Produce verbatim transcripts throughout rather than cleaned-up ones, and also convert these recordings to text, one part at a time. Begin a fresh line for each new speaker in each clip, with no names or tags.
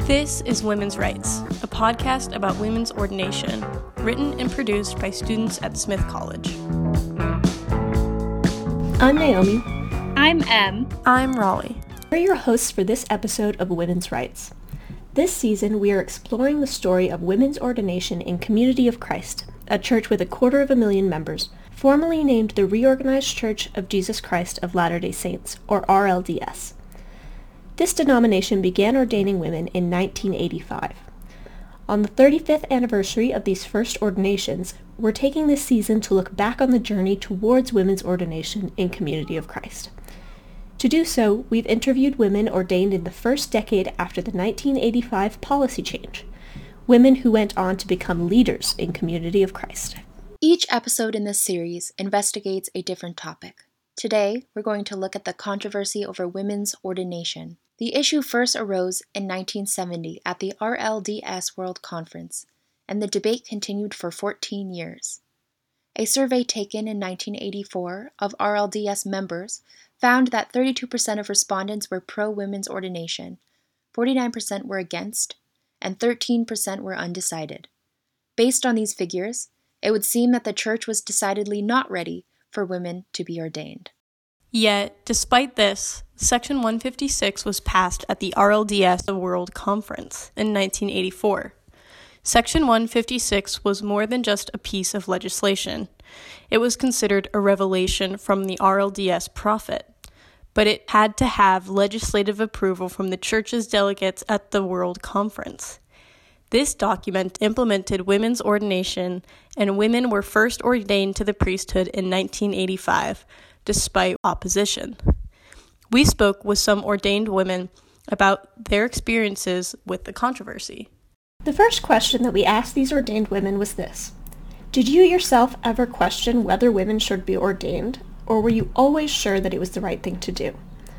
This is Women's Rights, a podcast about women's ordination, written and produced by students at Smith College.
I'm Naomi.
I'm Em.
I'm Raleigh.
We're your hosts for this episode of Women's Rights. This season, we are exploring the story of women's ordination in Community of Christ, a church with a quarter of a million members, formerly named the Reorganized Church of Jesus Christ of Latter-day Saints, or R L D S. This denomination began ordaining women in nineteen eighty-five. On the thirty-fifth anniversary of these first ordinations, we're taking this season to look back on the journey towards women's ordination in Community of Christ. To do so, we've interviewed women ordained in the first decade after the nineteen eighty-five policy change, women who went on to become leaders in Community of Christ.
Each episode in this series investigates a different topic. Today, we're going to look at the controversy over women's ordination. The issue first arose in nineteen seventy at the R L D S World Conference, and the debate continued for fourteen years. A survey taken in nineteen eighty-four of R L D S members found that thirty-two percent of respondents were pro-women's ordination, forty-nine percent were against, and thirteen percent were undecided. Based on these figures, it would seem that the church was decidedly not ready for women to be ordained.
Yet, despite this, Section one fifty-six was passed at the R L D S World Conference in nineteen eighty-four. Section one fifty-six was more than just a piece of legislation. It was considered a revelation from the R L D S prophet, but it had to have legislative approval from the church's delegates at the World Conference. This document implemented women's ordination, and women were first ordained to the priesthood in nineteen eighty-five, despite opposition. We spoke with some ordained women about their experiences with the controversy.
The first question that we asked these ordained women was this: did you yourself ever question whether women should be ordained, or were you always sure that it was the right thing to do?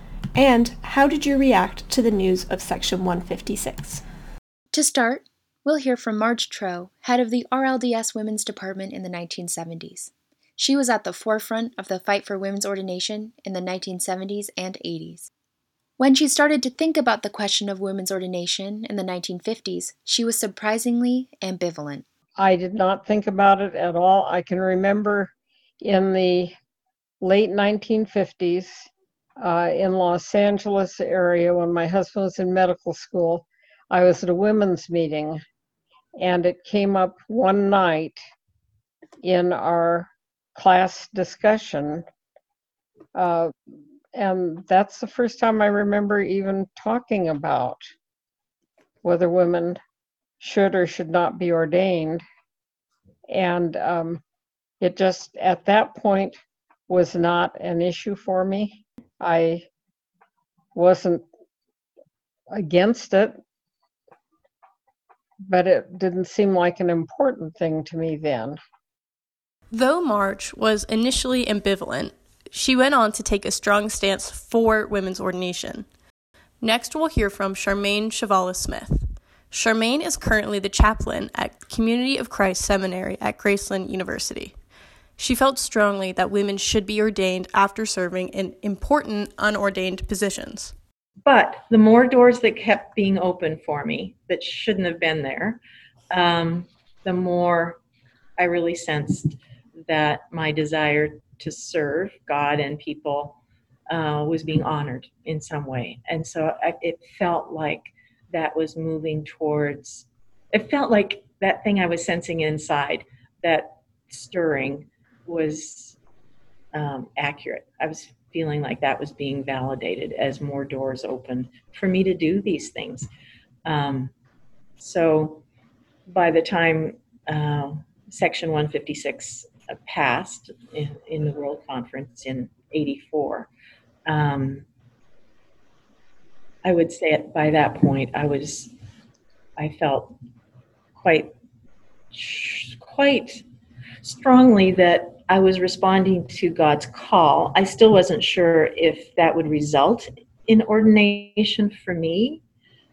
And how did you react to the news of Section one fifty-six?
To start, we'll hear from Marge Troe, head of the R L D S Women's Department in the nineteen seventies. She was at the forefront of the fight for women's ordination in the nineteen seventies and eighties. When she started to think about the question of women's ordination in the nineteen fifties, she was surprisingly ambivalent.
I did not think about it at all. I can remember in the late nineteen fifties, uh, in Los Angeles area, when my husband was in medical school, I was at a women's meeting, and it came up one night in our class discussion, uh, and that's the first time I remember even talking about whether women should or should not be ordained. And um, it just, at that point, was not an issue for me. I wasn't against it, but it didn't seem like an important thing to me then.
Though Marge was initially ambivalent, she went on to take a strong stance for women's ordination. Next, we'll hear from Charmaine Chavalis-Smith. Charmaine is currently the chaplain at Community of Christ Seminary at Graceland University. She felt strongly that women should be ordained after serving in important unordained positions.
But the more doors that kept being open for me that shouldn't have been there, um, the more I really sensed that my desire to serve God and people uh, was being honored in some way. And so I, it felt like that was moving towards, it felt like that thing I was sensing inside, that stirring, was um, accurate. I was feeling like that was being validated as more doors opened for me to do these things. Um, so by the time uh, Section one fifty-six passed in, in the World Conference in eighty-four, um, I would say it, by that point I was, I felt quite, quite strongly that I was responding to God's call. I still wasn't sure if that would result in ordination for me.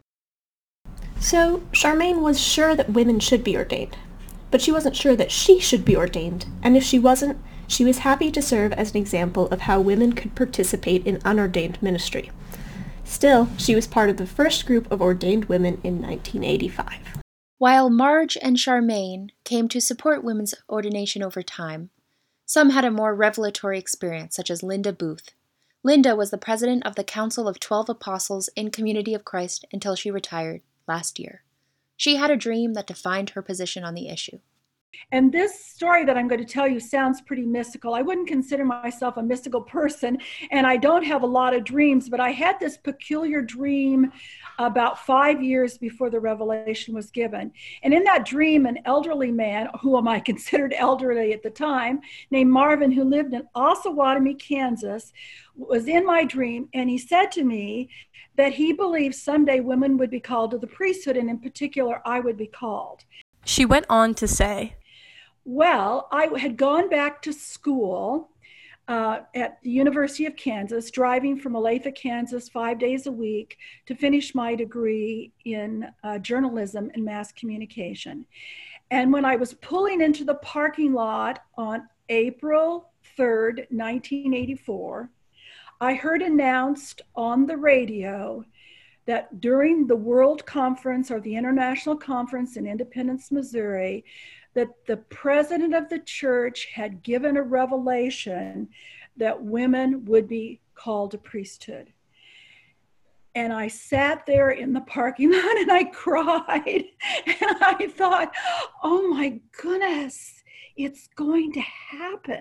So, Charmaine was sure that women should be ordained, but she wasn't sure that she should be ordained, and if she wasn't, she was happy to serve as an example of how women could participate in unordained ministry. Still, she was part of the first group of ordained women in nineteen eighty-five.
While Marge and Charmaine came to support women's ordination over time, some had a more revelatory experience, such as Linda Booth. Linda was the president of the Council of Twelve Apostles in Community of Christ until she retired last year. She had a dream that defined her position on the issue.
And this story that I'm going to tell you sounds pretty mystical. I wouldn't consider myself a mystical person, and I don't have a lot of dreams, but I had this peculiar dream about five years before the revelation was given. And in that dream, an elderly man, whom I considered elderly at the time, named Marvin, who lived in Osawatomie, Kansas, was in my dream, and he said to me that he believed someday women would be called to the priesthood, and in particular, I would be called.
She went on to say,
well, I had gone back to school uh, at the University of Kansas, driving from Olathe, Kansas, five days a week to finish my degree in uh, journalism and mass communication. And when I was pulling into the parking lot on April third, nineteen eighty-four, I heard announced on the radio that during the World Conference or the International Conference in Independence, Missouri, that the president of the church had given a revelation that women would be called to priesthood. And I sat there in the parking lot and I cried. And I thought, oh my goodness, it's going to happen.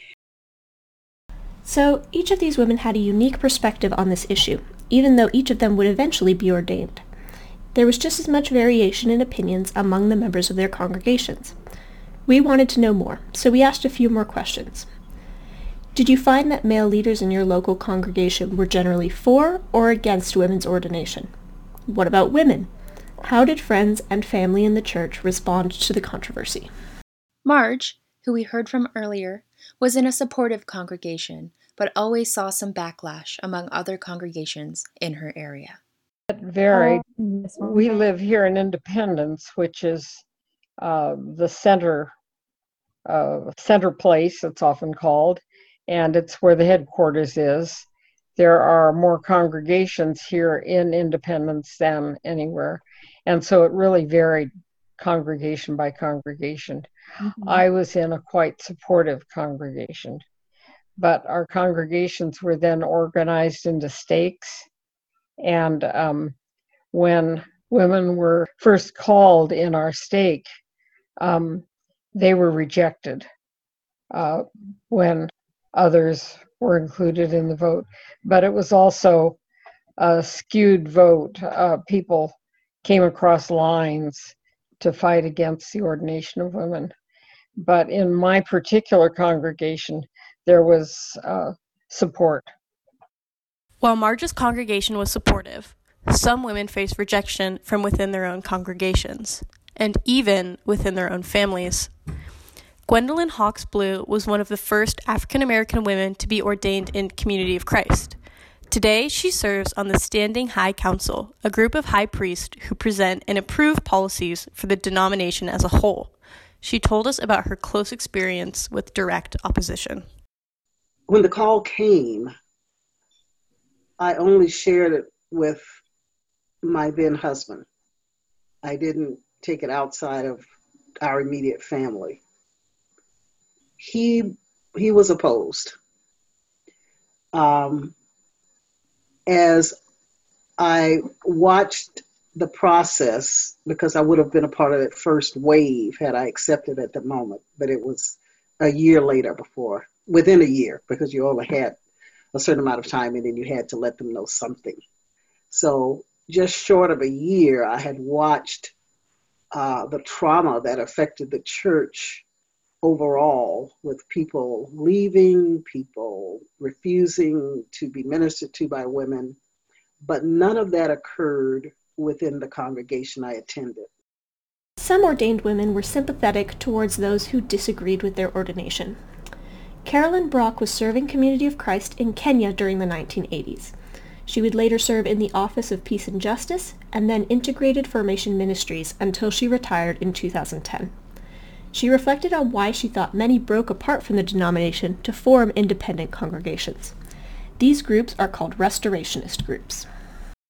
So each of these women had a unique perspective on this issue, even though each of them would eventually be ordained. There was just as much variation in opinions among the members of their congregations. We wanted to know more, so we asked a few more questions. Did you find that male leaders in your local congregation were generally for or against women's ordination? What about women? How did friends and family in the church respond to the controversy?
Marge, who we heard from earlier, was in a supportive congregation, but always saw some backlash among other congregations in her area.
It varied. We live here in Independence, which is uh, the center, uh, center place, it's often called, and it's where the headquarters is. There are more congregations here in Independence than anywhere, and so it really varied congregation by congregation. Mm-hmm. I was in a quite supportive congregation, but our congregations were then organized into stakes. And um, when women were first called in our stake, um, they were rejected uh, when others were included in the vote. But it was also a skewed vote. Uh, people came across lines to fight against the ordination of women. But in my particular congregation, there was uh, support.
While Marge's congregation was supportive, some women faced rejection from within their own congregations, and even within their own families. Gwendolyn Hawks Blue was one of the first African-American women to be ordained in Community of Christ. Today, she serves on the Standing High Council, a group of high priests who present and approve policies for the denomination as a whole. She told us about her close experience with direct opposition.
When the call came, I only shared it with my then husband. I didn't take it outside of our immediate family. He he was opposed. Um, as I watched the process, because I would have been a part of that first wave had I accepted at the moment, but it was a year later before, within a year, because you only had a certain amount of time and then you had to let them know something. So just short of a year, I had watched uh, the trauma that affected the church overall, with people leaving, people refusing to be ministered to by women, but none of that occurred within the congregation I attended.
Some ordained women were sympathetic towards those who disagreed with their ordination. Carolyn Brock was serving Community of Christ in Kenya during the nineteen eighties. She would later serve in the Office of Peace and Justice and then Integrated Formation Ministries until she retired in two thousand ten. She reflected on why she thought many broke apart from the denomination to form independent congregations. These groups are called restorationist groups.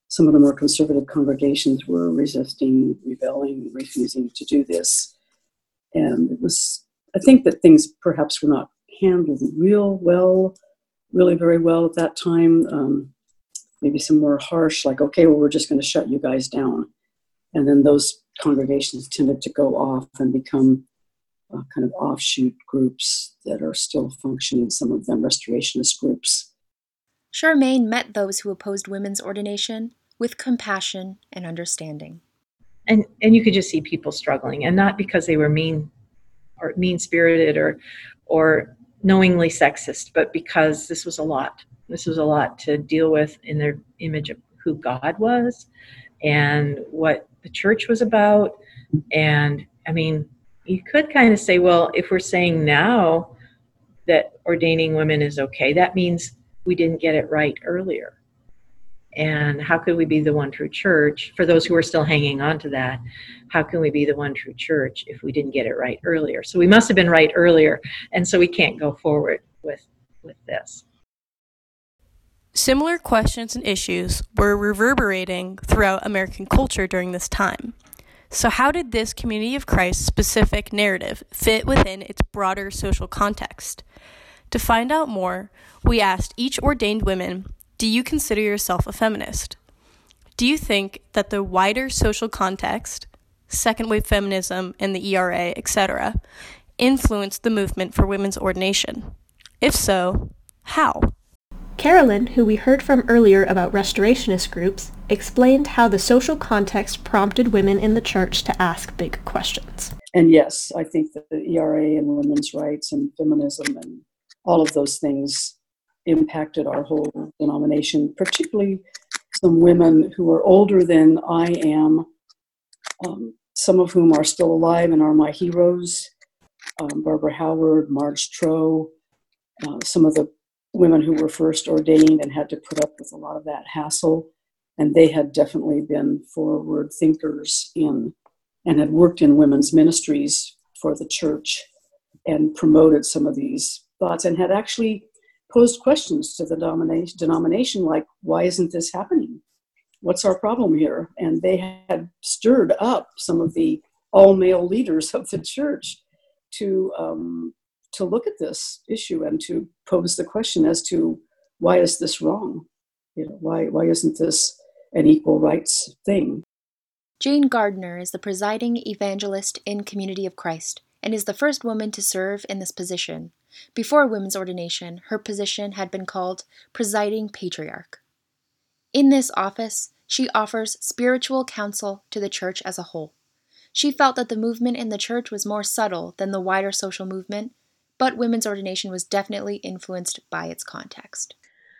some of the more conservative congregations were resisting, rebelling, refusing to do this. And it was, I think that things perhaps were not handled real well, really very well at that time. Um, maybe some more harsh, like, okay, well, we're just going to shut you guys down. And then those congregations tended to go off and become uh, kind of offshoot groups that are still functioning, some of them restorationist groups.
Charmaine met those who opposed women's ordination with compassion and understanding.
And and you could just see people struggling, and not because they were mean or mean-spirited or or knowingly sexist, but because this was a lot. This was a lot to deal with in their image of who God was and what the church was about. And I mean, you could kind of say, well, if we're saying now that ordaining women is okay, that means we didn't get it right earlier. And how could we be the one true church? For those who are still hanging on to that, how can we be the one true church if we didn't get it right earlier? So we must have been right earlier, and so we can't go forward with, with this.
Similar questions and issues were reverberating throughout American culture during this time. So how did this Community of Christ specific narrative fit within its broader social context? To find out more, we asked each ordained woman, do you consider yourself a feminist? Do you think that the wider social context, second wave feminism and the E R A, et cetera, influenced the movement for women's ordination? If so, how?
Carolyn, who we heard from earlier about restorationist groups, explained how the social context prompted women in the church to ask big questions.
And yes, I think that the E R A and women's rights and feminism and all of those things impacted our whole denomination, particularly some women who are older than I am, um, some of whom are still alive and are my heroes, um, Barbara Howard, Marge Troe, uh, some of the women who were first ordained and had to put up with a lot of that hassle. And they had definitely been forward thinkers in and had worked in women's ministries for the church and promoted some of these thoughts and had actually posed questions to the denomination, denomination like, why isn't this happening? What's our problem here? And they had stirred up some of the all-male leaders of the church to um, to look at this issue and to pose the question as to why is this wrong? You know, why why isn't this an equal rights thing?
Jane Gardner is the presiding evangelist in Community of Christ and is the first woman to serve in this position. Before women's ordination, her position had been called presiding patriarch. In this office, she offers spiritual counsel to the church as a whole. She felt that the movement in the church was more subtle than the wider social movement, but women's ordination was definitely influenced by its context.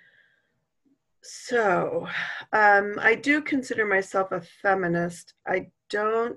So, um, I do consider myself a feminist. I don't,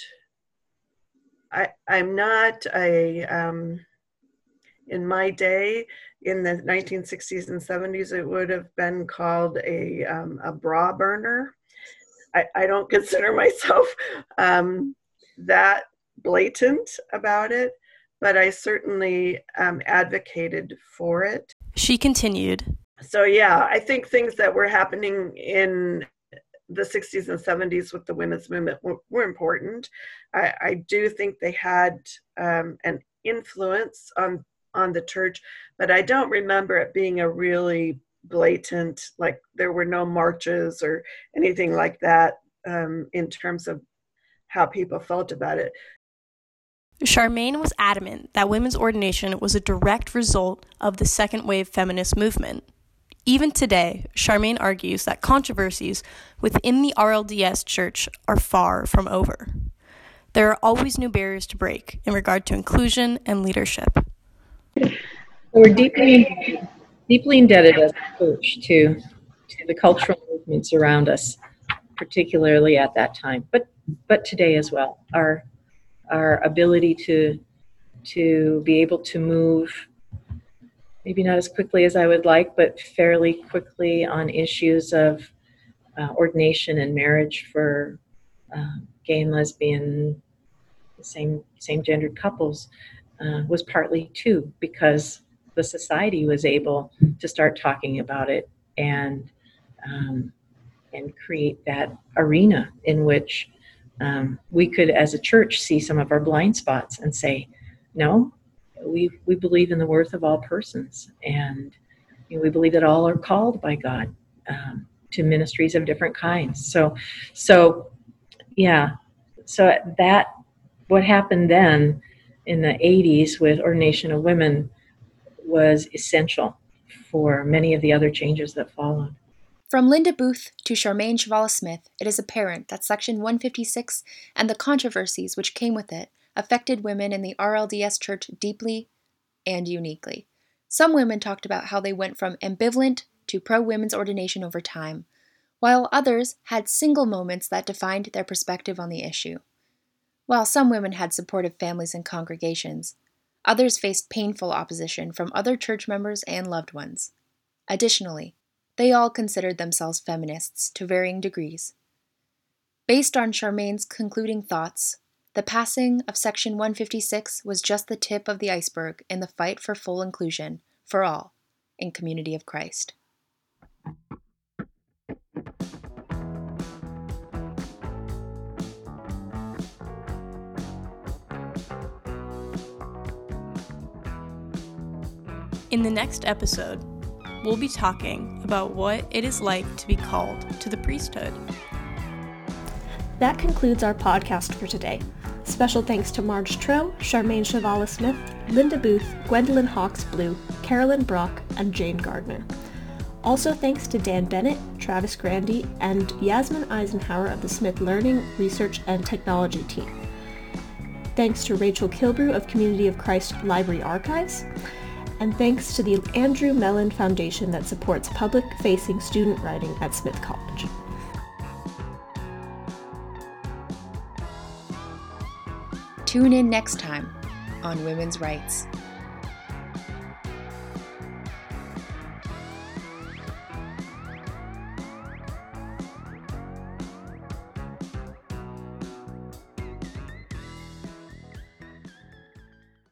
I, I'm not a, um, in my day, in the nineteen sixties and seventies, it would have been called a, um, a bra burner. I, I don't consider myself um, that blatant about it, but I certainly um, advocated for it.
She continued.
So yeah, I think things that were happening in the sixties and seventies with the women's movement were, were important. I, I do think they had um, an influence on, on the church, but I don't remember it being a really blatant, like there were no marches or anything like that um, in terms of how people felt about it.
Charmaine was adamant that women's ordination was a direct result of the second wave feminist movement. Even today, Charmaine argues that controversies within the R L D S church are far from over. There are always new barriers to break in regard to inclusion and leadership.
We're deeply, deeply indebted as a church to, to the cultural movements around us, particularly at that time, but but today as well. Our our ability to to be able to move, maybe not as quickly as I would like, but fairly quickly on issues of uh, ordination and marriage for uh, gay and lesbian, same same gendered couples, uh, was partly too because the society was able to start talking about it and um, and create that arena in which um, we could, as a church, see some of our blind spots and say, no, we we believe in the worth of all persons, and you know, we believe that all are called by God um, to ministries of different kinds. So, so yeah, so that what happened then in the eighties with ordination of women was essential for many of the other changes that followed.
From Linda Booth to Charmaine Chvala-Smith, it is apparent that Section one fifty-six and the controversies which came with it affected women in the R L D S Church deeply and uniquely. Some women talked about how they went from ambivalent to pro-women's ordination over time, while others had single moments that defined their perspective on the issue. While some women had supportive families and congregations, others faced painful opposition from other church members and loved ones. Additionally, they all considered themselves feminists to varying degrees. Based on Charmaine's concluding thoughts, the passing of Section one fifty-six was just the tip of the iceberg in the fight for full inclusion for all in Community of Christ.
In the next episode, we'll be talking about what it is like to be called to the priesthood.
That concludes our podcast for today. Special thanks to Marge Troe, Charmaine Chvala-Smith, Linda Booth, Gwendolyn Hawks Blue, Carolyn Brock, and Jane Gardner. Also thanks to Dan Bennett, Travis Grandy, and Yasmin Eisenhower of the Smith Learning, Research, and Technology team. Thanks to Rachel Kilbrew of Community of Christ Library Archives. And thanks to the Andrew Mellon Foundation that supports public-facing student writing at Smith College.
Tune in next time on Women's Rights.